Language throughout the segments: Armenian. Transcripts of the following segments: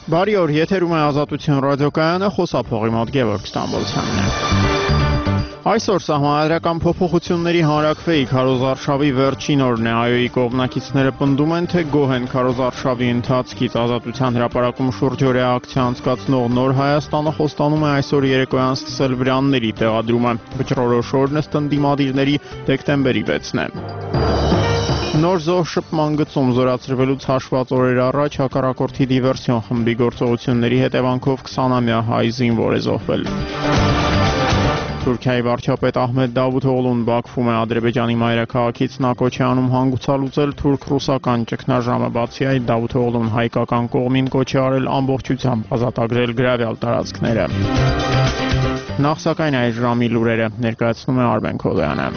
Բարի օր, եթերում է Ազատություն ռադիոկայանը, խոսափողի մոտ Գևորգ Ստամբոլցյանն է։ Այսօր սահմանադրական փոփոխությունների հանրաքվեի քարոզարշավի վերջին օրն է, ԱՅՈ-ի կողմնակիցները պնդում են, թե գոհ են քարոզարշավի ընթացքից։ Ազատության հրապարակում շուրջօրյա ակցիա անցկացնող Նոր Հայաստանը խոստանում է այսօր երեկոյան սկսել վրանների տեղադրումը։ Վճռորոշ օրն ըստ ընդդիմադիրների դեկտեմբերի 6-ն է։ Նոր զոհ շփման գծում զորացրվելուց հաշված օրեր առաջ հակառակորդի դիվերսիոն խմբի գործողությունների հետևանքով 20-ամյա հայ զինվոր է զոհվել։ Թուրքիայի վարչապետ Ահմեդ Դավութօղլուն Բաքվում է Ադրբեջանի մայրաքաղաքից նա կոչ է անում հանգուցալուծել թուրք-ռուսական ճգնաժամը, բացի այդ Դավութօղլուն հայկական կողմին կոչ է արել ամբողջությամբ ազատագրել գրավյալ տարածքները։ Նախ սակայն այս ժամի լուրերը ներկայացնում է Արմեն Քոլյանը։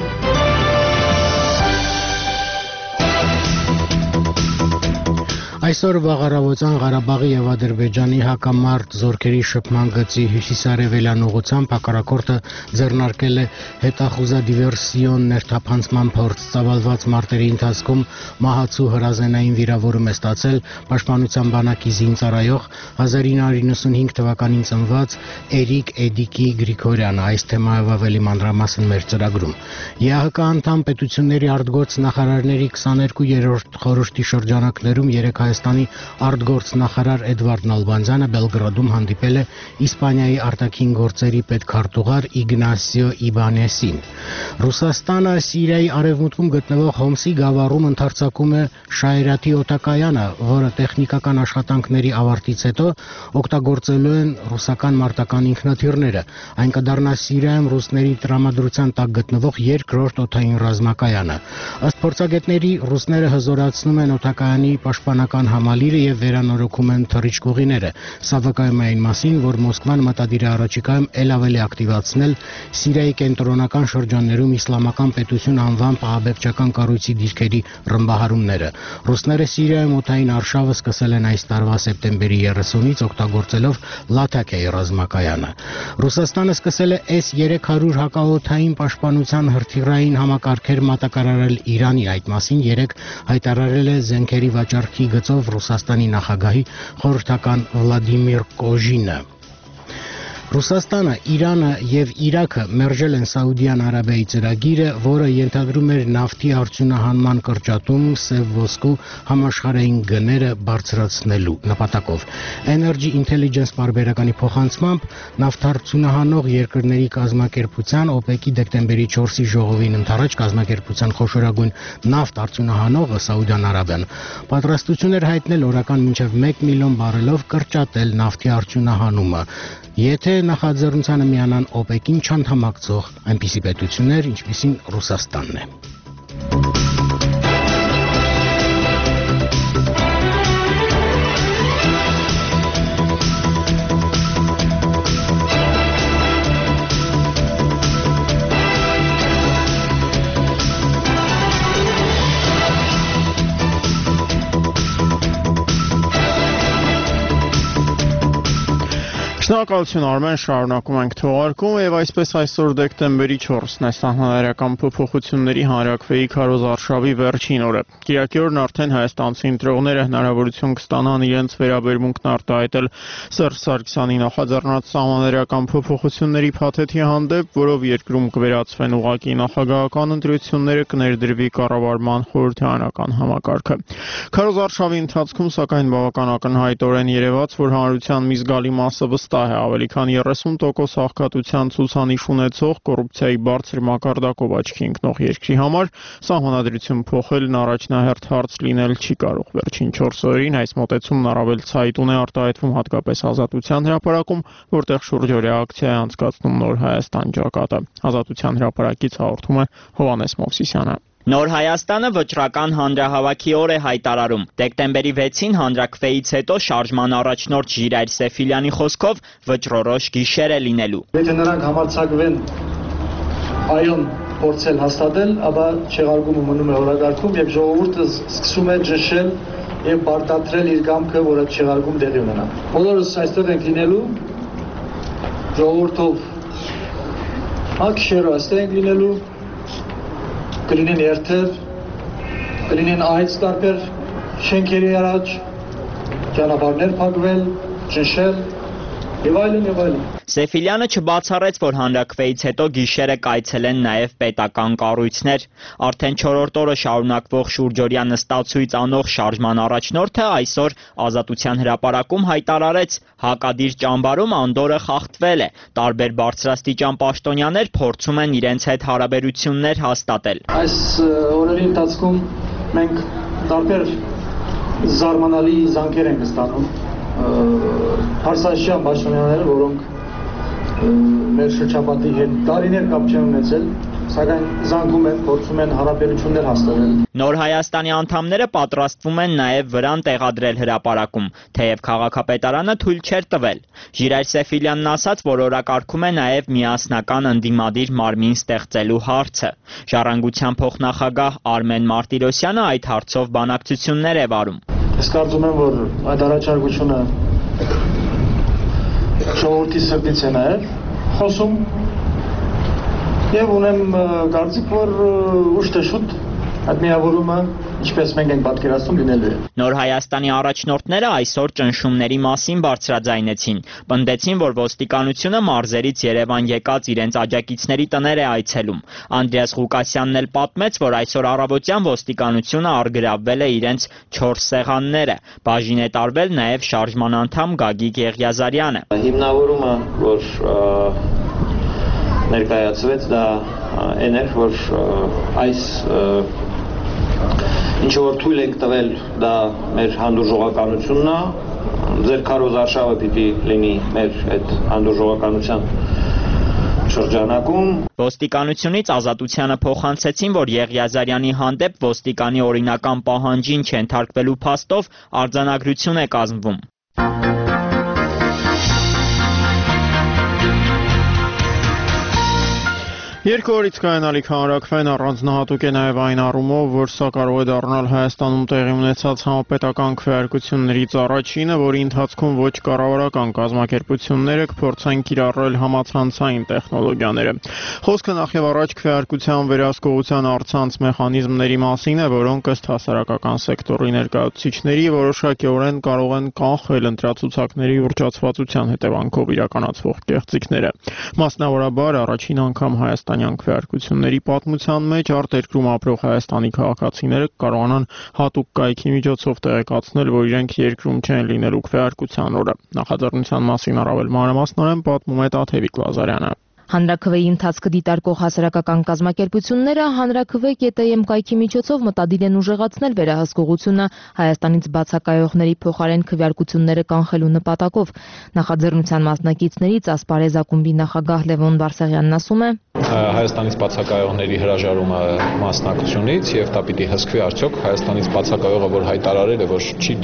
Այսօր վաղառավոտյան Ղարաբաղի եւ Ադրբեջանի հակամարտ զորքերի շփման գծի հյուսիսարևելյան ուղղությամբ հակառակորդը ձեռնարկել է հետախուզադիվերսիոն ներթափանցման փորձ։ Ծավալված մարտերի ընթացքում մահացու հրազենային վիրավորում է ստացել Պաշտպանության բանակի զինծառայող 1995 թվականին ծնված Էրիկ Էդիկի Գրիգորյանը։ Այս թեմայով ավելի մանրամասն մեր ծրագրում։ ԵԱՀԿ անդամ պետությունների արտգործ նախարարների 22-րդ խորհրդի շրջանակներում երեք Հայաստանի արտգործնախարար Էդվարդ Նալբանդյանը Բելգրադում հանդիպել է Իսպանիայի արտաքին գործերի պետքարտուղար Իգնասիո Իբանեսին։ Ռուսաստանը Սիրիայի արևմուտքում գտնվող Հոմսի գավառում ընդարձակում է Շայրաթի օդակայանը, որը տեխնիկական աշխատանքների ավարտից հետո օգտագործելու են ռուսական մարտական ինքնաթիռները։ Այն կդառնա Սիրիայում ռուսների տրամադրության տակ գտնվող երկրորդ օդային ռազմակայանը։ Ըստ փորձագետների ռուսները հզորացնում են օդակայանի պաշտպանական համալիրը եւ վերանորոգում են թռիչքուղիները։ Սա վկայում է այն մասին, որ Մոսկվան մտադիր է առաջիկայում ել ավելի ակտիվացնել Սիրիայի կենտրոնական շրջաններում իսլամական պետություն անվամբ ահաբեկչական կառույցի դիրքերի ռմբահարումները։ Ռուսները Սիրիայում օդային արշավը սկսել են այս տարվա սեպտեմբերի 30-ից օգտագործելով Լաթաքիայի ռազմակայանը։ Ռուսաստանը սկսել է S-300 հակաօդային պաշտպանության հրթիռային համակարգեր մատակարարել Իրանի։ Այդ մասին երեկ հայտարարել է զենքերի վաճառքի գծով Ռուսաստանի նախագահի խորհրդական Վլադիմիր Կոժինը։ Ռուսաստանը, Իրանը եւ Իրաքը մերժել են Սաուդյան Արաբիայի ծրագիրը, որը ենթադրում էր նավթի արդյունահանման կրճատում սև ոսկու համաշխարհային գները բարձրացնելու նպատակով։ Energy Intelligence պարբերականի փոխանցմամբ նավթարդյունահանող երկրների կազմակերպության OPEC-ի դեկտեմբերի 4-ի ժողովին ընդառաջ կազմակերպության խոշորագույն նավթ արդյունահանողը Սաուդյան Արաբիան պատրաստություն էր հայտնել օրական մինչև 1 միլիոն բարելով կրճատել նավթի արդյունահանումը, եթե նախաձեռնությանը միանան OPEC-ին չանդամակցող այնպիսի պետություններ, ինչպիսին Ռուսաստանն է։ Շնորհակալություն Արմեն, շարունակում ենք թողարկում եւ այսպես այսօր դեկտեմբերի 4-ն է սահմանադրական փոփոխությունների հանրաքվեի քարոզարշավի վերջին օրը։ Կիրակի օրն արդեն հայաստանցի ընտրողները հնարավորություն կստանան իրենց վերաբերմունքն արտահայտել Սերժ Սարգսյանի նախաձեռնած սահմանադրական փոփոխությունների փաթեթի հանդեպ, որով երկրում կվերացվեն ուղղակի նախագահական ընտրությունները, կներդրվի կառավարման խորհրդարանական համակարգը։ Քարոզարշավի ընթացքում սակայն բավական ակնհայտորեն երևաց, որ հանրության մի զգալի մասը վստահ է ավելի քան 30% աղքատության ցուցանիշ ունեցող կոռուպցիայի բարձր մակարդակով աչքի ընկնող երկրի համար սահմանադրություն փոխելն առաջնահերթ հարց լինել չի կարող։ Վերջին 4 օրերին այս մոտեցումն առավել ցայտուն է արտահայտվում հատկապես Ազատության հրապարակում, որտեղ շուրջօրյա ակցիա է անցկացնում Նոր Հայաստան ճակատը։ Ազատության հրապարակից հաղորդում է Հովհաննես Մովսիսյանը։ Նոր Հայաստանը վճռական հանրահավաքի օր է հայտարարում։ Դեկտեմբերի 6-ին հանրաքվեից հետո շարժման առաջնորդ Ժիրայր Սեֆիլյանի խոսքով վճռորոշ գիշեր է լինելու։ Եթե նրանք համարձակվեն այոն փորձել հաստատել, ապա չեղարկումը մնում է օրակարգում եւ ժողովուրդը սկսում է ճնշել եւ բարդացրել իր կամքը, որ այդ չեղարկում տեղի ունենա։ Բոլորս այստեղ ենք լինելու, ժողովուրդով ակշերո այստեղ ենք լինելու, կլինեն երթեր, կլինեն այց տարբեր շենքերի առաջ, ճանապարհներ փակվել, ճնշել եւ այլն եւ այլն։ Սեֆիլյանը չբացառեց, որ հանրաքվեից հետո գիշերը կայցելեն նաև պետական կառույցներ։ Արդեն 4-րդ օրը շարունակվող շուրջօրյա նստացույց անող շարժման առաջնորդը այսօր Ազատության հրապարակում հայտարարեց, հակադիր ճամբարում անդորը խախտվել է։ Տարբեր բարձրաստիճան պաշտոնյաներ փորձում են իրենց հետ հարաբերություններ հաստատել։ Այս օրերի ընթացքում մենք տարբեր զարմանալի զանգեր ենք ստանում հարսանշյան պաշտոնյաները, որոնք մեր շրջապատի հետ տարիներ կապ չեն ունեցել, սակայն զանգում են, փորձում են հարաբերություններ հաստատել։ Նոր Հայաստանի անդամները պատրաստվում են նաև վրան տեղադրել հրապարակում, թեև քաղաքապետարանը թույլ չէր տվել։ Ժիրայր Սեֆիլյանն ասաց, որ օրակարգում է նաև միասնական ընդդիմադիր մարմին ստեղծելու հարցը։ Ժառանգության փոխնախագահ Արմեն Մարտիրոսյանը այդ հարցով բանակցություններ է վարում։ Ես կարծում եմ, որ այդ առաջարկությունը ժողովրդի սրտից է նաև խոսում եւ ունեմ կարծիք, որ ուշ թե շուտ այդ միավորումը, ինչպես մենք ենք պատկերացնում, լինելու է։ Նոր Հայաստանի առաջնորդները այսօր ճնշումների մասին բարձրաձայնեցին, պնդեցին, որ ոստիկանությունը մարզերից Երևան եկած իրենց աջակիցների տներ է այցելում։ Անդրեաս Ղուկասյանն էլ պատմեց, որ այսօր առավոտյան ոստիկանությունը առգրավվել է իրենց 4 սեղանները։ Բաժին է տարվել նաև շարժման անդամ Գագիկ Եղիազարյանը։ Հիմնավորումը, որ ներկայացվեց, դա այն էր, որ այս ինչ որ թույլ եք տվել, դա մեր հանդուրժողականությունն է, ձեր քարոզարշավը պիտի լինի մեր այդ հանդուրժողականության շրջանակում։ Ոստիկանությունից Ազատությանը փոխանցեցին, որ Եղիազարյանի հանդեպ ոստիկանի օրինական պահանջին չենթարկվելու փաստով արձանագրություն է կազմվում։ Երկու օրից կայանալիք հանրաքվեն առանձնահատուկ է նաև այն առումով, որ սա կարող է դառնալ Հայաստանում տեղի ունեցած համապետական քվեարկություններից առաջինը, որի ընթացքում ոչ կառավարական կազմակերպությունները կփորձեն կիրառել համացանցային տեխնոլոգիաները։ Խոսքը նախևառաջ քվեարկության վերահսկողության առցանց մեխանիզմների մասին է, որոնք ըստ հասարակական սեկտորի ներկայացուցիչների որոշակիորեն կարող են կանխել ընտրացուցակների ուռճացվածության հետևանքով իրականացվող կեղծիքները։ Մասնավորաբար առաջին անգամ Հայաստանյան քվեարկությունների պատմության մեջ արտերկրում ապրող Հայաստանի քաղաքացիները կարողանան հատուկ կայքի միջոցով տեղեկացնել, որ իրենք երկրում չեն լինելու քվեարկության օրը։ Նախաձեռնության մասին առավել մանրամասնորեն պատմում է Տաթևիկ Լազարյանը։ Հանրաքվեի ընթացքը դիտարկող հասարակական կազմակերպությունները հանրաքվե.am կայքի միջոցով մտադիր են ուժեղացնել վերահսկողությունը Հայաստանից բացակայողների փոխարեն քվեարկությունները կանխելու նպատակով։ Նախաձեռնության մասնակիցներից Ասպարեզ ակումբի նախագահ Լևոն Բարսեղյանն ասում է. Հայաստանից բացակայողների հրաժարումը մասնակցությունից եւ դա պիտի հսկվի արդյոք Հայաստանից բացակայողը, որ հայտարարել է, որ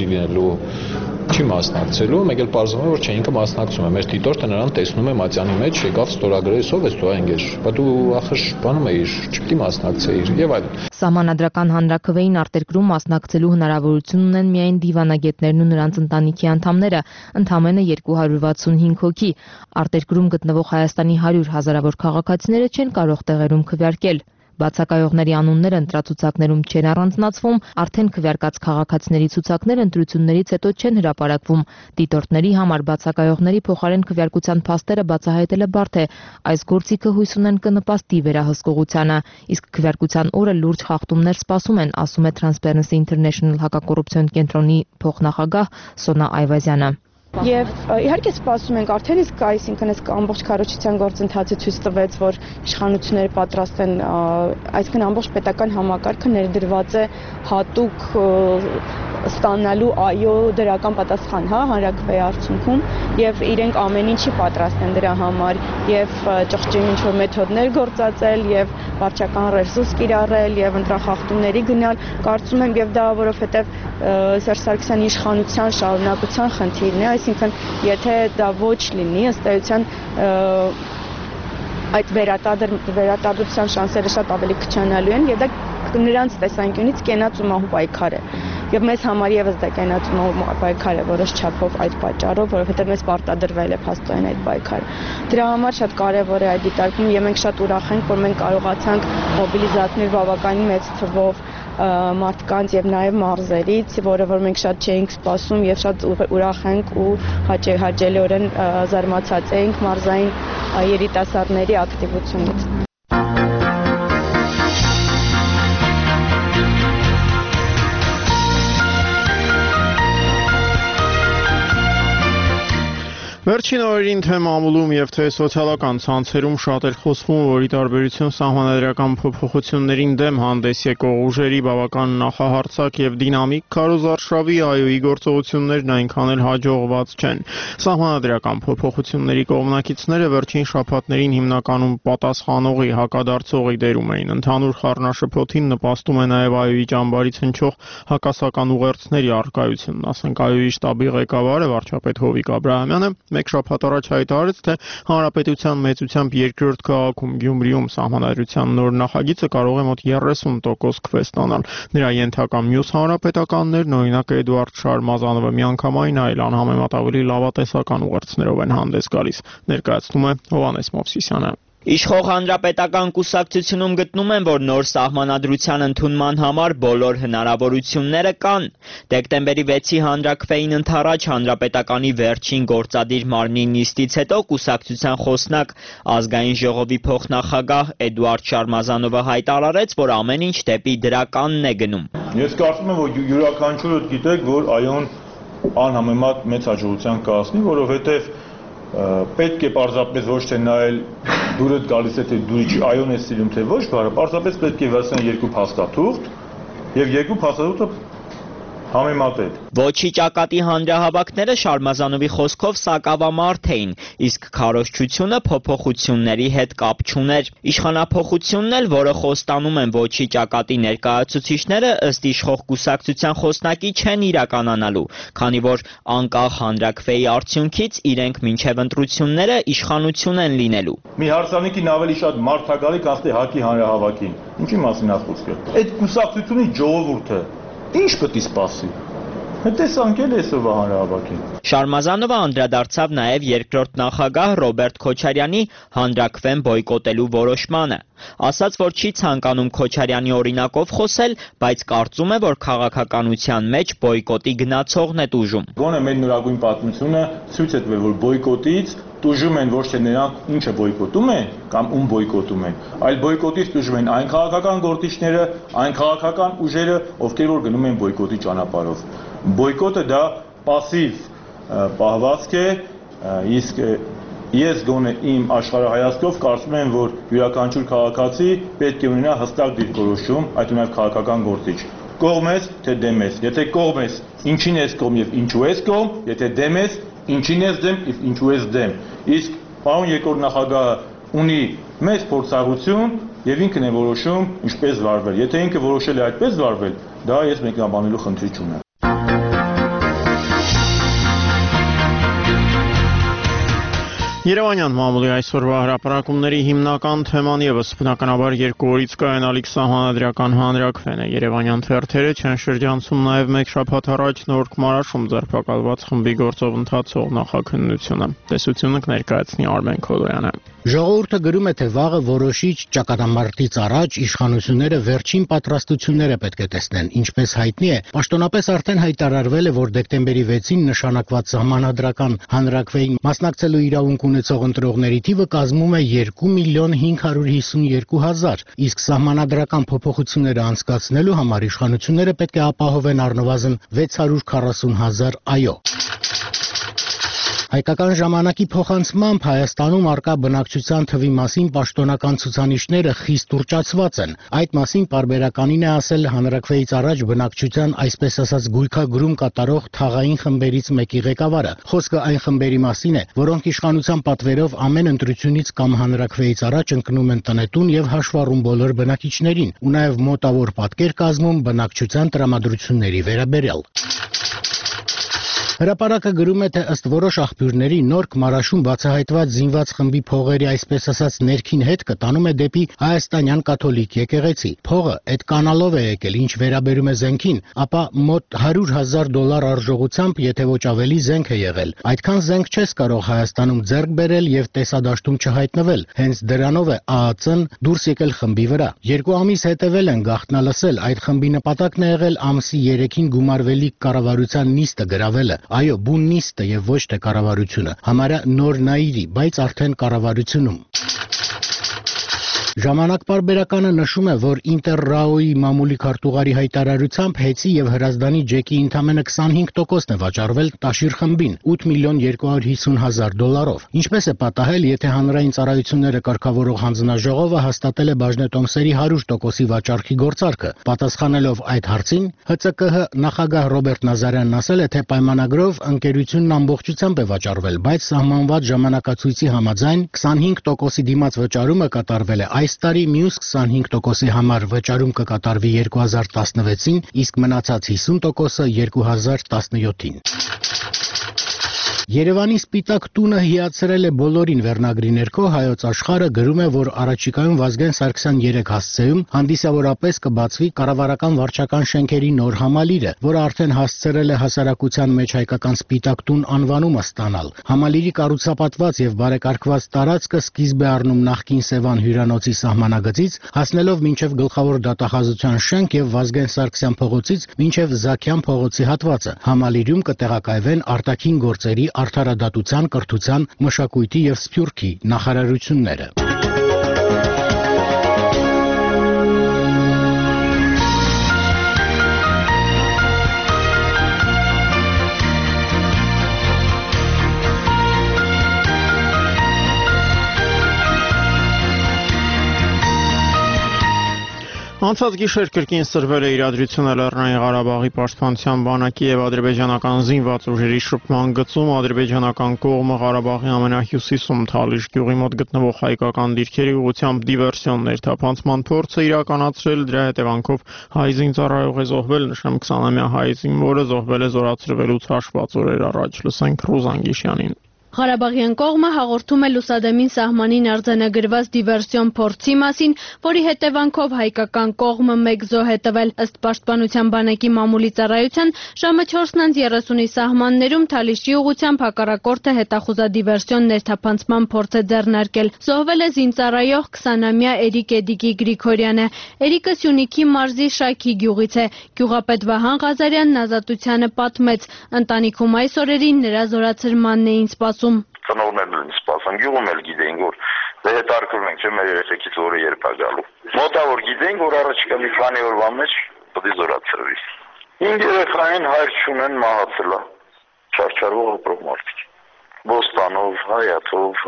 չի մասնակցելու, մեկ էլ պարզվում է, որ չէ, ինքը մասնակցում է։ Մեր դիտորդը նրան տեսնում է մատյանի մեջ, եկավ ստորագրել, ով ես դու այնգեր։ Բա դու ախր բանում էիր, չպիտի մասնակցեիր եւ այլն։ Սահմանադրական հանրաքվեին արտերկրում մասնակցելու հնարավորություն ունեն միայն դիվանագետներն ու նրանց ընտանիքի անդամները, ընդամենը 265 հոգի։ Արտերկրում գտնվող Հայաստանի 100 հազարավոր քաղաքացիները չեն կարող տեղերում քվեարկել։ Բացակայողների անունները ընտրացուցակներում չեն առանձնացվում, արդեն քվեարկած քաղաքացիների ցուցակներ ընտրություններից հետո չեն հրապարակվում։ Դիտորդների համար բացակայողների փոխարեն քվեարկության փաստերը բացահայտելը բարդ է։ Այս գործիքը հույս ունեն կնպաստի վերահսկողությանը, իսկ քվեարկության օրը լուրջ խախտումներ սպասում են, ասում է Transparency International հակակոռուպցիոն կենտրոնի փոխնախագահ Սոնա Այվազյանը։ Եվ իհարկե սպասում ենք արդեն իսկ այսինքն այս ամբողջ քարոզչության գործընթացը ցույց տվեց, որ իշխանությունները պատրաստ են, այսինքն ամբողջ պետական համակարգը ներդրված է հատուկ ստանալու այո դրական պատասխան, հանրաքվեի արդյունքում եւ իրենք ամեն ինչի պատրաստ են դրա համար եւ ճղճին ինչ որ մեթոդներ գործածել եւ վարչական ռեսուրս կիրառել եւ ընտրախախտումների գնալ, կարծում եմ եւ դա որովհետեւ Սերժ Սարգսյանի իշխանության շարունակության խնդիրն է, այսինքն եթե դա ոչ լինի, ըստ էության այդ վերարտադրության շանսերը շատ ավելի քչանալու են եւ դա նրանց տեսանկյունից կենաց ու մահու պայքար է։ Եվ մեզ համար եւս դա կենաց ու մահու պայքար է որոշ չափով այդ պատճառով, որովհետեւ մեզ պարտադրվել է փաստորեն այդ պայքարը։ Դրա համար շատ կարեւոր է այդ դիտարկումը եւ մենք շատ ուրախ ենք, որ մենք կարողացանք մոբիլիզացնել բավականին մեծ թվով մարդկանց եւ նաեւ մարզերից, որը որ մենք շատ չէինք սպասում եւ շատ ուրախ ենք ու հաճելիորեն զարմացած էինք մարզային երիտասարդների ակտիվությունից։ Վերջին օրերին թե մամուլում եւ թե սոցիալական ցանցերում շատ էր խոսվում, որ ի տարբերություն սահմանադրական փոփոխություններին դեմ հանդես եկող ուժերի բավական նախահարցակ եւ դինամիկ քարոզարշավի ԱՅՈ-ի գործողություններն այնքան էլ հաջողված չեն։ Սահմանադրական փոփոխությունների կողմնակիցները վերջին շաբաթներին հիմնականում պատասխանողի հակադարձողի դերում էին։ Ընդհանուր խառնաշփոթին նպաստում է նաեւ ԱՅՈ-ի ճամբարից հնչող հակասական ուղերձների առկայությունն, ասենք ԱՅՈ-ի շտաբի ղեկավարը վարչապետ Հովիկ Աբրահամյանը մեկ շաբաթ առաջ հայտարարեց, թե հանրապետության մեծությամբ երկրորդ քաղաքում Գյումրիում սահմանադրության նոր նախագիծը կարող է մոտ 30% քվե ստանալ։ Նրա ենթակա մյուս հանրապետականներն, օրինակ Էդուարդ Շարմազանովը, միանգամայն այլ անհամեմատ ավելի լավատեսական ուղերձներով են հանդես գալիս, ներկայացնում է Հովհաննես Մովսիսյանը։ Իշխող հանրապետական կուսակցությունում գտնում են, որ նոր սահմանադրության ընդունման համար բոլոր հնարավորությունները կան։ Դեկտեմբերի 6-ի հանրաքվեին ընդառաջ հանրապետականի վերջին գործադիր մարմնի նիստից հետո կուսակցության խոսնակ ազգային ժողովի փոխնախագահ Էդուարդ Շարմազանովը հայտարարեց, որ ամեն ինչ դեպի դրականն է գնում։ Ես կարծում եմ, որ յուրաքանչյուրը գիտեք, որ ԱՅՈ-ն անհամեմատ մեծ հաջողության կհասնի, որովհետև պետք է պարզապես ոչ թե նայել դուրդ գալիս է թե դուրի ԱՅՈ-ն է սիրում թե ոչ, պարզապես պետք է վերցնել երկու փաստաթուղթ եւ երկու փաստաթուղթը համեմատել։ Ոչի ճակատի հանրահավաքները Շարմազանովի խոսքով սակավամարդ էին, իսկ քարոզչությունը փոփոխությունների հետ կապ չուներ։ Իշխանափոխությունն էլ, որը խոստանում են ոչի ճակատի ներկայացուցիչները, ըստ իշխող կուսակցության խոսնակի չեն իրականանալու, քանի որ անկախ հանրաքվեի արդյունքից իրենք մինչև ընտրությունները իշխանություն են լինելու։ Մի հարսանիքին ավելի շատ մարդագալի կասի ՀԱԿ-ի հանրահավաքին։ Ինչի մասին է խոսքը։ Այդ կուսակցությունի ժողովուրդը ինչ պետք է սպասի։ Հետեսանք էլ այսօրվա հանրահավաքին։ Շարմազանովը անդրադարձավ նաև երկրորդ նախագահ Ռոբերտ Քոչարյանի հանրաքվեն բոյկոտելու որոշմանը։ Ասաց, որ չի ցանկանում Քոչարյանի օրինակով խոսել, բայց կարծում է, որ քաղաքականության մեջ բոյկոտի գնացողն է տուժում։ Գոնե մեր նորագույն պատմությունը ցույց է տվել, որ բոյկոտից տուժում են ոչ թե նրանք, ինչը բոյկոտում են կամ ում բոյկոտում են, այլ բոյկոտից տուժում են այն քաղաքական գործիչները, այն քաղաքական ուժերը, ովքեր որ գնում են բոյկոտի ճանապարհով։ Բոյկոտը դա пассив պահվածք է, իսկ ես գոնե իմ աշխարհայացքով կարծում եմ, որ յուրաքանչյուր քաղաքացի պետք է ունենա հստակ դիրքորոշում, այդ նաև քաղաքական գործիչ։ Կողմ ես, թե դեմ ես։ Եթե կողմ ես, ինչին ես կողմ եւ ինչու ես կողմ, եթե դեմ ես, ինչին ես դեմ եւ ինչու ես դեմ։ Իսկ պարոն երկրորդ նախագահը ունի մեծ փորձառություն եւ ինքն է որոշում ինչպես վարվել։ Եթե ինքը որոշել է այդպես վարվել, դա ես մեկնաբանելու խնդիր չունեմ։ Երևանյան մամուլի այսօրվա հրապարակումների հիմնական թեման ևս բնականաբար երկու օրից կայանալիք սահմանադրական հանրաքվեն է։ Երևանյան թերթերը չեն շրջանցում նաև մեկ շաբաթ առաջ Նորք Մարաշում ձերբակալված խմբի գործով ընթացող նախաքննությունը։ Տեսությունը կներկայացնի Արմեն Քոլոյանը։ Ժողովուրդը գրում է, թե վաղը որոշիչ ճակատամարտից առաջ իշխանությունները վերջին պատրաստությունները պետք է տեսնեն։ Ինչպես հայտնի է, պաշտոնապես արդեն հայտարարվել է, որ դեկտեմբերի 6-ին նշանակված սահմանադրական հանրաքվեին մասնակցելու իրավունք ունեցող ընտրողների թիվը կազմում է 2.552.000, իսկ սահմանադրական փոփոխությունները անցկացնելու համար իշխանությունները պետք է ապահովեն առնվազն 640.000 ԱՅՈ։ Հայկական ժամանակի փոխանցմամբ Հայաստանում առկա բնակչության թվի մասին պաշտոնական ցուցանիշները խիստ ուռճացված են։ Այդ մասին պարբերականին է ասել հանրաքվեից առաջ բնակչության այսպես ասած գույքագրում կատարող թաղային խմբերից մեկի ղեկավարը։ Խոսքը այն խմբերի մասին է, որոնք իշխանության պատվերով ամեն ընտրությունից կամ հանրաքվեից առաջ ընկնում են տնետուն եւ հաշվառում բոլոր բնակիչներին, ու նաեւ մոտավոր պատկեր կազմում բնակչության տրամադրությունների վերաբերյալ։ Հրապարակը գրում է, թե ըստ որոշ աղբյուրների Նորք Մարաշում բացահայտված զինված խմբի փողերի այսպես ասած ներքին հետքը տանում է դեպի հայաստանյան կաթոլիկ եկեղեցի։ Փողը այդ կանալով է եկել, ինչ վերաբերում է զենքին, ապա մոտ $100,000 արժողությամբ, եթե ոչ ավելի զենք է եղել։ Այդքան զենք չես կարող Հայաստանում ձեռք բերել եւ տեսադաշտում չհայտնվել։ Հենց դրանով է ԱԱՑ-ն դուրս եկել խմբի վրա։ 2 ամիս հետևել են գաղտնալսել, այդ խմբի նպատակն է եղել ամսի 3-ին գումարվելիք կառավարության նիստը գրավելը։ Այո, բուն նիստը եւ ոչ թե կառավարությունը, համարյա նոր նայիրի, բայց արդեն կառավարությունում։ Ժամանակ պարբերականը նշում է, որ Ինտերրաոյի մամուլի քարտուղարի հայտարարությամբ Հեցի եւ Հրազդանի ջեկի ընդամենը 25%-ն է վաճառվել Տաշիր խմբին $8,250,000-ով։ Ինչպես է պատահել, եթե հանրային ծառայությունները կարգավորող հանձնաժողովը հաստատել է բաժնետոմսերի 100%-ի վաճառքի գործարքը։ Պատասխանելով այդ հարցին, ՀՑԿՀ նախագահ Ռոբերտ Նազարյանն ասել է, թե պայմանագրով ընկերությունն ամբողջությամբ է վաճառվել, բայց սահմանված ժամանակացույցի համաձայն 25%-ի դիմաց վճարումը կատարվել է այս տարի, մյուս 25%-ի համար վճարում կկատարվի 2016-ին, իսկ մնացած 50%-ը 2017-ին։ Երևանի Սպիտակ տունը հիացրել է բոլորին վերնագրի ներքո Հայոց Աշխարհը գրում է, որ առաջիկայում Վազգեն Սարգսյան 3 հասցեում հանդիսավորապես կբացվի կառավարական վարչական շենքերի նոր համալիրը, որը արդեն հասցրել է հասարակության մեջ հայկական Սպիտակ տուն անվանումը ստանալ։ Համալիրի կառուցապատված եւ բարեկարգված տարածքը սկիզբ է առնում նախկին Սևան հյուրանոցի սահմանագծից, հասնելով մինչև գլխավոր դատախազության շենք եւ Վազգեն Սարգսյան փողոցից մինչև Զաքյան փողոցի հատվածը։ Համալիրում կտեղակայվեն արտաքին գործերի, արդարադատության, կրթության, մշակույթի եւ սփյուռքի նախարարությունները։ Անցած գիշեր կրկին սրվել է իրադրությունը Լեռնային Ղարաբաղի պաշտպանության բանակի եւ ադրբեջանական զինված ուժերի շփման գծում ադրբեջանական կողմը Ղարաբաղի ամենահյուսիսում Թալիշ գյուղի մոտ գտնվող հայկական դիրքերի ուղղությամբ դիվերսիոն ներթափանցման փորձ է իրականացրել, դրա հետևանքով հայ զինծառայող է զոհվել, նշեմ 20-ամյա հայ զինվորը զոհվել է զորացրվելուց հաշված օրեր առաջ, լսենք Ռուզան Գիշյանին։ Ղարաբաղյան կողմը հաղորդում է Լուսադեմին սահմանին արձանագրված դիվերսիոն փորձի մասին, որի հետևանքով հայկական կողմը 1 զոհ է տվել։ Ըստ պաշտպանության բանակի մամուլի ծառայության ժամը 4:30-ի սահմաններում Թալիշի ուղղությամբ հակառակորդը հետախուզադիվերսիոն ներթափանցման փորձ է ձեռնարկել։ Զոհվել է զինծառայող 20-ամյա Էրիկ Էդիկի Գրիգորյանը։ Էրիկը Սյունիքի մարզի Շայքի գյուղից է։ Գյուղապետ Վահան Ղազարյանն Ազատությանը պատմեց, ընտանիքում այս օրերին նրա զորացրմանն էին սպասում։ Ծնողներն են սպասում, գյուղում էլ գիտեին, որ հետարկում ենք, չէ՞ մեր երեխեքից օրը երբ է գալու։ Մոտավոր գիտեին, որ առաջիկա մի քանի օրվա մեջ պետք է զորացրվի։ 5 երեխային հայր չունեն, մահացել է։ Չարչարվող ապրող մարդիկ։ Ոստանով, հայաթով,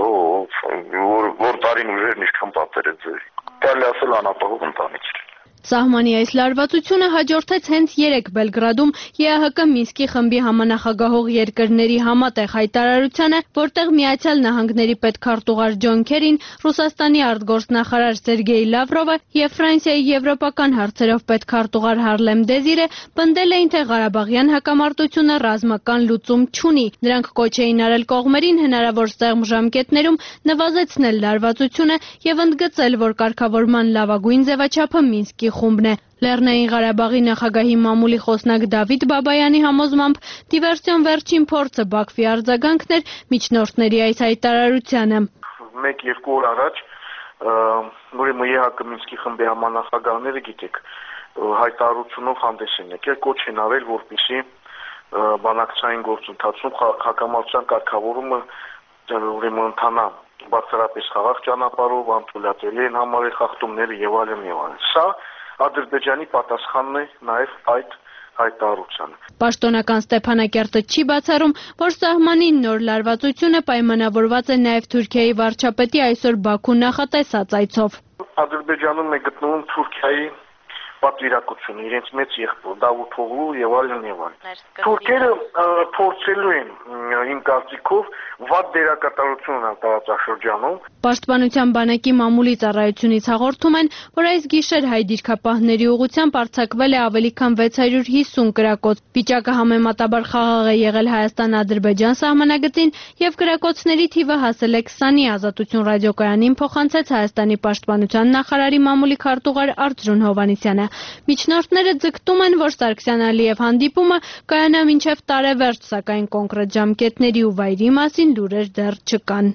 որ տարին ուժերն ինչքան պատեր է ձեր։ Կարելի ասել անապահով ընտանիք էր։ Սահմանի այս լարվածությունը հաջորդեց հենց 3 Բելգրադում ԵԱՀԿ Մինսկի խմբի համանախագահող երկրների համատեղ հայտարարությանը, որտեղ Միացյալ Նահանգների պետքարտուղար Ջոն Քերին, Ռուսաստանի արտգործնախարար Սերգեյ Լավրովը եւ Ֆրանսիայի եվրոպական հարցերով պետքարտուղար Հարլեմ Դեզիրը պնդել էին, թե Ղարաբաղյան հակամարտությունը ռազմական լուծում չունի։ Նրանք կոչ էին արել կողմերին հնարավոր սեղմ ժամկետներում նվազեցնել լարվածությունը եւ ընդգծել, որ կարգավորման լավագույն ձևաչափը Մինսկի խումբն է։ Լեռնային Ղարաբաղի նախագահի մամուլի խոսնակ Դավիթ Բաբայանի համոզմամբ դիվերսիոն վերջին փորձը Բաքվի արձագանքն էր միջնորդների այս հայտարարությանը։ 1-2 օր առաջ ուրեմն ԵԱՀԿ Մինսկի խմբի համանախագահները գիտեք հայտարարությունով հանդես են եկել, կոչ են արել, որպեսզի բանակցային գործընթացում հակամարտության կարգավորումը ուրեմն ընթանա բարձրապես խաղաղ ճանապարհով, անթույլատելի են համարել խախտումները եւ այլն եւ այլն։ Սա Ադրբեջանի պատասխանն է նաեւ այդ հայտարարությանը։ Պաշտոնական Ստեփանակերտը չի բացառում, որ սահմանին նոր լարվածությունը պայմանավորված է նաեւ Թուրքիայի վարչապետի այսօր Բաքու նախատեսած այցով։ Ադրբեջանում է գտնվում Թուրքիայի պատվիրակությունը, իրենց մեծ եղբոր Դավութ Օղլու եւ այլն եւ այլն։ Թուրքերը փորձելու են իմ կարծիքով վատ դերակատարություն ունենալ տարածաշրջանում։ Պաշտպանության բանակի մամուլի ծառայությունից հաղորդում են, որ այս գիշեր հայ դիրքապահների ուղղությամբ արձակվել է ավելի քան 650 կրակոց։ Վիճակը համեմատաբար խաղաղ է եղել Հայաստան-Ադրբեջան սահմանագծին եւ կրակոցների թիվը հասել է 20-ի, Ազատություն ռադիոկայանին փոխանցեց Հայաստանի պաշտպանության նախարարի մամուլի քարտուղար Արծրուն Հովհաննիսյանը։ Միջնորդները ձգտում են, որ Սարգսյան-Ալիև հանդիպումը կայանա մինչև տարեվերջ, սակայն կոնկրետ ժամկետների ու վայրի մասին լուրեր դեռ չկան։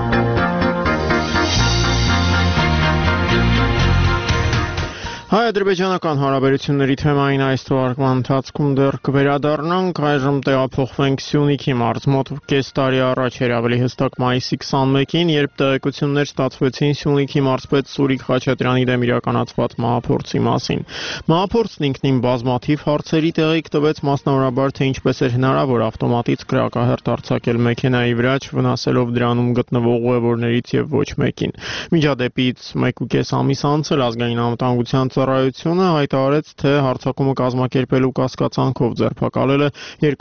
Հայ-ադրբեջանական հարաբերությունների թեմային այս թողարկման ընթացքում դեռ կվերադառնանք, այժմ տեղափոխվենք Սյունիքի մարզ։ Մոտ կես տարի առաջ էր, ավելի հստակ մայիսի 21-ին, երբ տեղեկություններ ստացվեցին Սյունիքի մարզպետ Սուրիկ Խաչատրյանի դեմ իրականացված մահափորձի մասին։ Մահափորձն ինքնին բազմաթիվ հարցերի տեղիք տվեց, մասնավորաբար թե ինչպես էր հնարավոր ավտոմատից կրակահերթ արձակել մեքենայի վրա, չվնասելով դրանում գտնվող ուղևորներից եւ ոչ մեկին։ Միջադեպից 1.5 ամիս անց էլ ազգային անվտանգության ծառայությունը հայտարարեց, թե հարձակումը կազմակերպելու կասկածանքով ձերբակալել է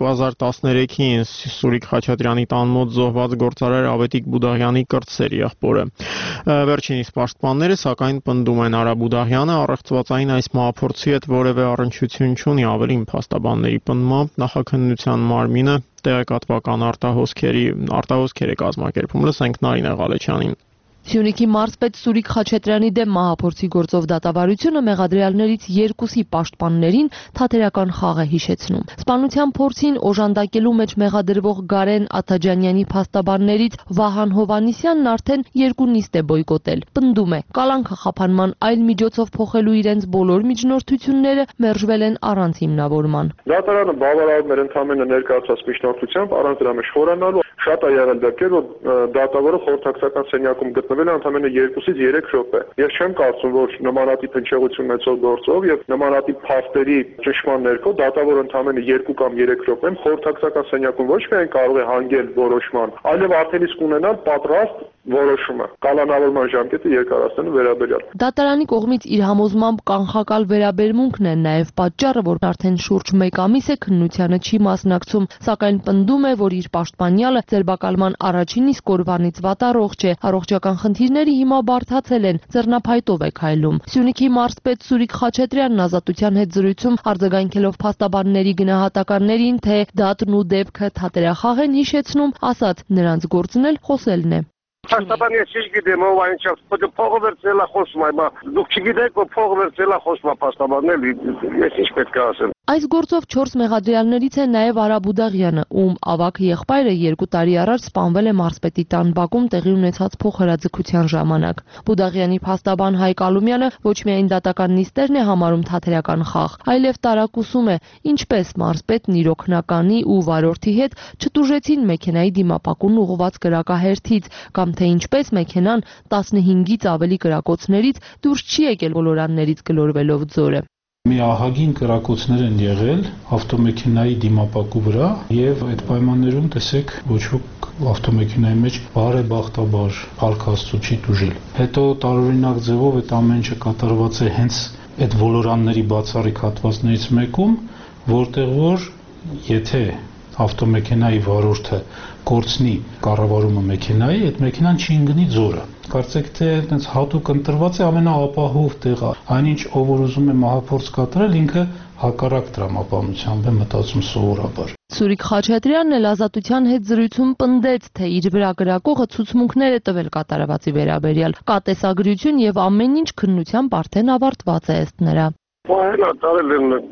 2013-ին Սուրիկ Խաչատրյանի տան մոտ զոհված գործարար Ավետիք Բուդաղյանի կրտսեր եղբորը։ Վերջինիս պաշտպանները սակայն պնդում են, Արա Բուդաղյանը առեղծվածային այս մահափորձի հետ որևէ առնչություն չունի, ավելին փաստաբանների պնդմամբ նախաքննության մարմինը տեղեկատվական արտահոսքեր է կազմակերպում։ Լսենք Նարինե Ղալեչյանին։ Սյունիքի մարզպետ Սուրիկ Խաչատրյանի դեմ մահափորձի գործով դատավարությունը մեղադրյալներից երկուսի պաշտպաններին թատերական խաղ է հիշեցնում։ Սպանության փորձին օժանդակելու մեջ մեղադրվող Գարեն Աթաջանյանի փաստաբաններից Վահան Հովհաննիսյանն արդեն երկու նիստ է բոյկոտել։ Պնդում է, կալանքը խափանման այլ միջոցով փոխելու իրենց բոլոր միջնորդությունները մերժվել են առանց հիմնավորման։ Դատարանը բավարարում էր ընդհանրապես ներկայացած միջնորդությամբ առանց դրա մեջ խորանալու։ Շատ է եղել դեպքեր, որ դատավորը խորհրդակցական սենյակում գտնվել է ընդամենը 2-ից 3 րոպե։ Ես չեմ կարծում, որ նմանատիպ հնչեղություն ունեցող գործով եւ նմանատիպ փաստերի ճշմարտ ներքո դատավորը ընդամենը 2 կամ 3 րոպեում խորհրդակցական սենյակում ոչ միայն կարող է հանգել որոշման, այլև արդեն իսկ ունենալ պատրաստ որոշումը կալանավորման ժամկետը երկարացնելու վերաբերյալ։ Դատարանի կողմից իր համոզմամբ կանխակալ վերաբերմունքն է նաև պատճառը, որ արդեն շուրջ 1 ամիս է քննությանը չի մասնակցում, սակայն պնդում է, որ իր պաշտպանյալը ձերբակալման առաջին իսկ օրվանից վատառողջ է, առողջական խնդիրները հիմա բարդացել են, ձեռնափայտով է քայլում։ Սյունիքի մարզպետ Սուրիկ Խաչատրյանն Ազատության հետ զրույցում արձագանքելով փաստաբանների գնահատականներին, թե դատն ու դեպքը թատերախաղ են հիշեցնում, ասաց, նրանց գործն էլ խոսելն է։ Փաստաբանը ես գիտեմ, ով այն չափ փողը վերցնելա խոսում, այ դուք չգիտեք, որ փողը վերցնելա խոսում փաստաբաննել, ես ինչ պետք է ասեմ։ Այս գործով 4 մեղադրյալներից է նաև Արա Բուդաղյանը, ում ավագ եղբայրը 2 տարի առաջ սպանվել է մարզպետի տան բակում տեղի ունեցած փոխհրաձգության ժամանակ։ Բուդաղյանի փաստաբան Հայկ Ալումյանը ոչ միայն դատական նիստերն է համարում թատերական խաղ, այլև տարակուսում է, ինչպես մարզպետն իր օգնականի ու վարորդի հետ չտուժեցին մեքենայի դիմապակուն ուղղված կրակահերթից, կամ թե ինչպես մեքենան 15-ից ավելի կրակոցներից դուրս չի եկել ոլորաններից գլորվելով ձորը։ Մի ահագին կրակոցներ են եղել ավտոմեքենայի դիմապակու վրա եւ այդ պայմաններում տեսեք ոչ ոք ավտոմեքենայի մեջ բարեբախտաբար փառք Աստծո չի տուժել։ Հետո տարօրինակ ձևով այդ ամեն ինչը կատարված է հենց այդ ոլորանների բացառիկ հատվածներից մեկում, որտեղ որ եթե ավտոմեքենայի վարորդը կորցնի կառավարումը մեքենայի, այդ մեքենան չի ընկնի ձորը։ Կարծեք թե այդպես հատուկ ընտրված է ամենաապահով տեղը։ Այնինչ ով որ ուզում է մահափորձ կատարել, ինքը հակառակ տրամաբանությամբ է մտածում սովորաբար։ Սուրիկ Խաչատրյանն էլ Ազատության հետ զրույցում պնդեց, թե իր վրա գրակողը ցուցմունքներ է տվել կատարվածի վերաբերյալ, կա տեսագրություն եւ ամեն ինչ քննությամբ արդեն ավարտված է ըստ նրա։ Պահելա տարել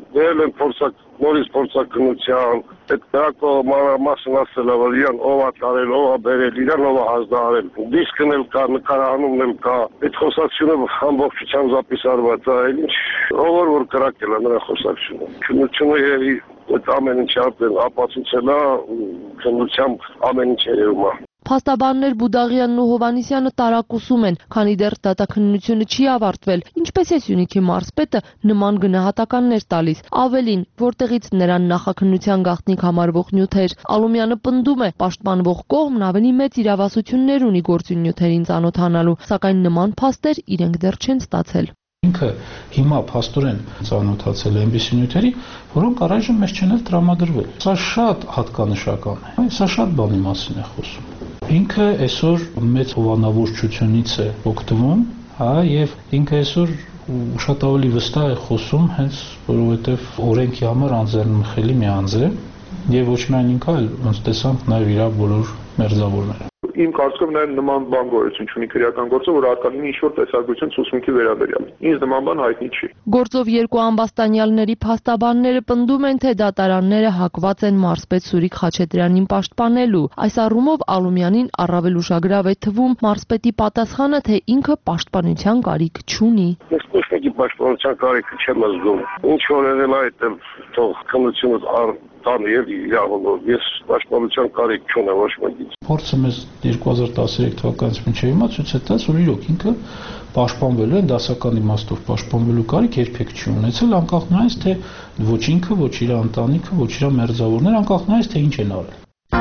են փորձակ, նորից փորձակնության, այդ դրակո մանրամասն ասել է, որ իրան ով է տարել, ով է բերել, իրան ով է ազդարել, դիսկն էլ կա, նկարանումն էլ կա, այդ խոսակցությունը ամբողջությամբ զապիսարված է, ինչ ով որ կրակել է նրա խոսակցությունը։ Քննությունը այդ ամեն ինչ ապացուցել է, քննությամբ ամեն ինչ երևում է։ Փաստաբաններ Բուդաղյանն ու Հովհաննիսյանը տարակուսում են, քանի դեռ դատաքննությունը չի ավարտվել, ինչպես է Սյունիքի մարզպետը նման գնահատականներ տալիս, ավելին, որտեղից նրան նախաքննության գաղտնիք համարվող նյութեր։ Ալումյանը պնդում է, պաշտպանվող կողմն ավելի մեծ իրավասություններ ունի գործունյութերին ծանոթանալու, սակայն նման փաստեր իրենք դեռ չեն ստացել։ Ինքը հիմա փաստորեն ծանոթացել է այնպիսի նյութերի, որոնք առայժմ մեզ չեն էլ տրամադրվել։ Սա շատ հատկանշական է։ Սա շատ բանի մասին է խոսում։ Ինքը այսօր մեծ հովանավորչությունից է օգտվում, եւ ինքը այսօր շատ ավելի վստահ է խոսում, հենց որովհետեւ օրենքի համար անձեռնմխելի մի անձ է, եւ ոչ միայն ինքը, այլ ոնց տեսանք նաեւ իր բոլոր մերձավորները։ Իմ կարծիքով նաև նման բան գոյություն չունի քրեական գործը, որ արկա լինի ինչ-որ տեսակցություն ցուցմունքի վերաբերյալ։ Ինձ նման բան հայտնի չի։ Գործով երկու ամբաստանյալների փաստաբանները պնդում են, թե դատարանները հակված են մարզպետ Սուրիկ Խաչատրյանին պաշտպանելու։ Այս առումով Ալումյանին առավել ուշագրավ է թվում մարզպետի պատասխանը, թե ինքը պաշտպանության կարիք չունի։ Ես ոչ մեկի պաշտպանության կարիքը չեմ զգում։ Ինչ որ եղել այդ թող քննությունը տան եւ իրավունքով ես պաշտպանության կարիք չունեմ ոչ մեկից։ Փորձը մեզ 2013 թվականից մինչև հիմա ցույց է տալիս, որ իրոք ինքը պաշտպանվելու է, դասական իմաստով պաշտպանվելու կարիք երբեք չի ունեցել, անկախ նրանից, թե ոչ ինքը, ոչ իր ընտանիքը, ոչ իր մերձավորները, անկախ նրանից, թե ինչ են արել։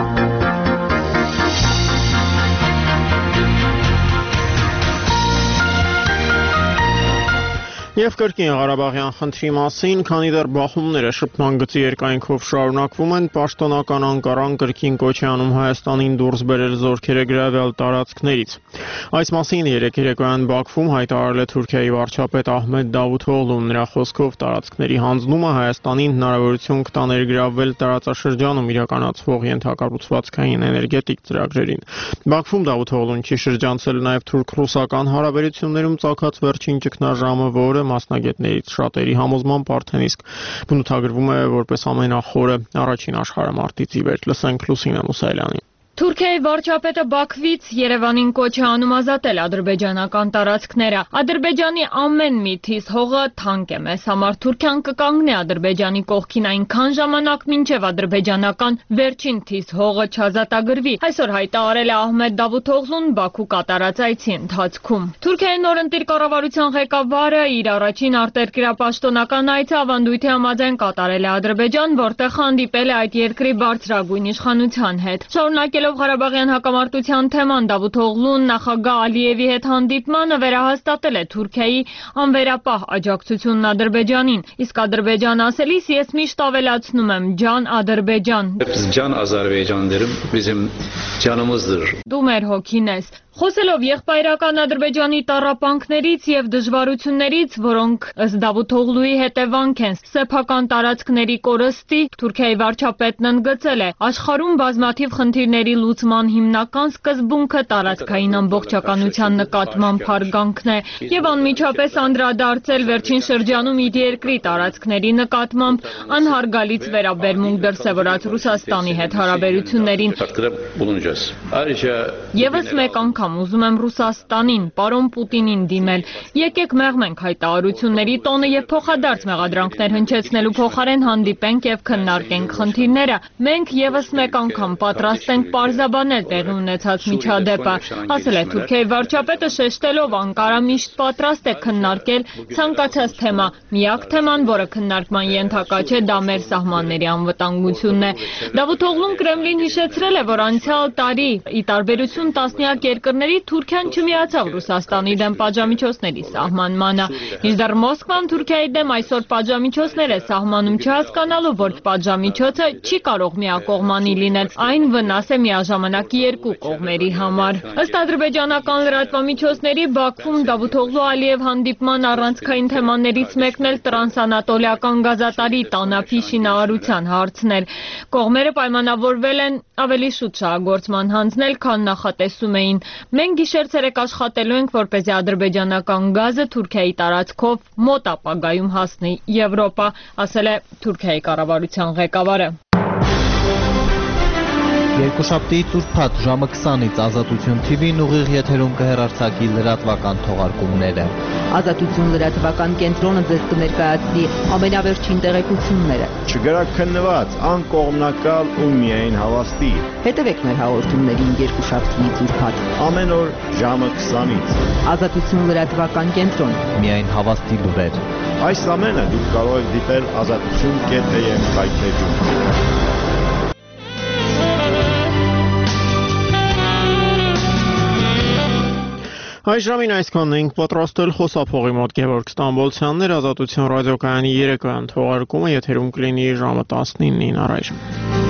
Եվ կրկին Ղարաբաղյան խնդրի մասին, քանի դեռ բախումները շփման գծի երկայնքով շարունակվում են, պաշտոնական Անկարան կրկին կոչ է անում Հայաստանին դուրս բերել զորքերը գրավյալ տարածքներից։ Այս մասին երեկ երեկոյան Բաքվում հայտարարել է Թուրքիայի վարչապետ Ահմեդ Դավութօղլուն։ Նրա խոսքով տարածքների հանձնումը Հայաստանին հնարավորություն կտա ներգրավվել տարածաշրջանում իրականացվող ենթակառուցվածքային էներգետիկ ծրագրերին։ Բաքվում Դավութօղլուն չի շրջանցել նաև թուրք-ռուսական հարաբերություններում ծագած վերջին ճգնաժամը, որը մասնագետներից շատերի համոզմամբ արդեն իսկ բնութագրվում է որպես ամենախորը առաջին աշխարհամարտից ի վեր։ Լսենք Լուսինե Մուսայելյանին։ Թուրքիայի վարչապետը Բաքվից Երևանին կոչ է անում ազատել ադրբեջանական տարածքները։ Ադրբեջանի ամեն մի թիզ հողը թանկ է մեզ համար։ Թուրքիան կկանգնի Ադրբեջանի կողքին այնքան ժամանակ, մինչև ադրբեջանական վերջին թիզ հողը չազատագրվի։ Այսօր հայտարարել է Ահմեդ Դավութօղլուն Բաքու կատարած այցի ընթացքում։ Թուրքիայի նորընտիր կառավարության ղեկավարը իր առաջին արտերկրապաշտոնական այցը ավանդույթի համաձայն կատարել է Ադրբեջան, որտեղ հանդիպել է այդ երկրի բարձրագույն իշխանության հետ։ Շարունակելով Ղարաբաղյան հակամարտության թեման, Դավութօղլուն նախագահ Ալիևի հետ հանդիպմանը վերահաստատել է Թուրքիայի անվերապահ աջակցությունն Ադրբեջանին։ Իսկ Ադրբեջան ասելիս ես միշտ ավելացնում եմ ջան Ադրբեջան։ Ջան Azərbaycan derim, bizim canımızdır։ Դու մեր հոգին ես։ Խոսելով եղբայրական Ադրբեջանի տառապանքներից եւ դժվարություններից, որոնք ըստ Դավութօղլուի հետևանք են սեփական տարածքների կորստի, Թուրքիայի վարչապետն ընդգծել է, աշխարհում բազմաթիվ խնդիրների լուծման հիմնական սկզբունքը տարածքային ամբողջականության նկատմամբ հարգանքն է եւ անմիջապես անդրադարձել վերջին շրջանում իր երկրի տարածքների նկատմամբ անհարգալից վերաբերմունք դրսեւորած Ռուսաստանի հետ հարաբերություններին։ Եվս մեկ անգամ ուզում եմ Ռուսաստանին, պարոն Պուտինին դիմել։ Եկեք մեղմենք հայտարարությունների տոնը եւ փոխադարձ մեղադրանքներ հնչեցնելու փոխարեն հանդիպենք եւ քննարկենք խնդիրները։ Մենք եւս մեկ անգամ պատրաստ ենք պարզաբանել տեղի ունեցած միջադեպը, ասել է Թուրքիայի վարչապետը, շեշտելով Անկարա միշտ պատրաստ է քննարկել ցանկացած թեմա։ Միակ թեման, որը քննարկման ենթակա չէ, դա մեր սահմանների անվտանգությունն է։ Դավութօղլուն Կրեմլին հիշեցրել է, որ անցյալ տարի ի տարբերություն տասնյակ երկրների Թուրքիան չմիացավ Ռուսաստանի դեմ պատժամիջոցների սահմանմանը։ Մինչդեռ Մոսկվան Թուրքիայի դեմ այսօր պատժամիջոցներ է սահմանում, չհասկանալով, որ պատժամիջոցը չի կարող միակողմանի լինել, այն վնաս է միաժամանակ երկու կողմերի համար։ Ըստ ադրբեջանական լրատվամիջոցների Բաքվում Դավութօղլու Ալիև հանդիպման առանցքային թեմաներից մեկն էլ տրանսանատոլիական գազատարի տանափի շինարարության հարցն էր։ Կողմերը պայմանավորվել են ավելի շուտ շահագործման հանձնել, քան նախատեսում էին։ Մենք գիշեր-ցերեկ աշխատելու ենք, որպեսզի ադրբեջանական գազը Թուրքիայի տարածքով մոտ ապագայում հասնի Եվրոպա, ասել է Թուրքիայի կառավարության ղեկավարը։ Երկուշաբթիից ուրբաթ ժամը 20-ից Ազատություն TV-ն ուղիղ եթերում կհեռարձակի լրատվական թողարկումները։ Ազատություն լրատվական կենտրոնը ձեզ կներկայացնի ամենավերջին տեղեկությունները։ Չգրակ քննված, անկողմնակալ ու միայն հավաստի։ Հետևեք մեր հաղորդումներին երկուշաբթիից ուրբաթ։ Ամեն օր ժամը 20-ից։ Ազատություն լրատվական կենտրոն։ Միայն հավաստի լուրեր։ Այս ամենը դուք կարող եք դիտել azatutun.am հայտնեջում։ Այս ժամին այսքանն ենք պատրաստել խոսափողի մոտ Գևորգ Ստամբոլցյաններ, Ազատություն ռադիոկայանի երեկոյան թողարկումը եթերում կլինի ժամը 19-ին առայժմ։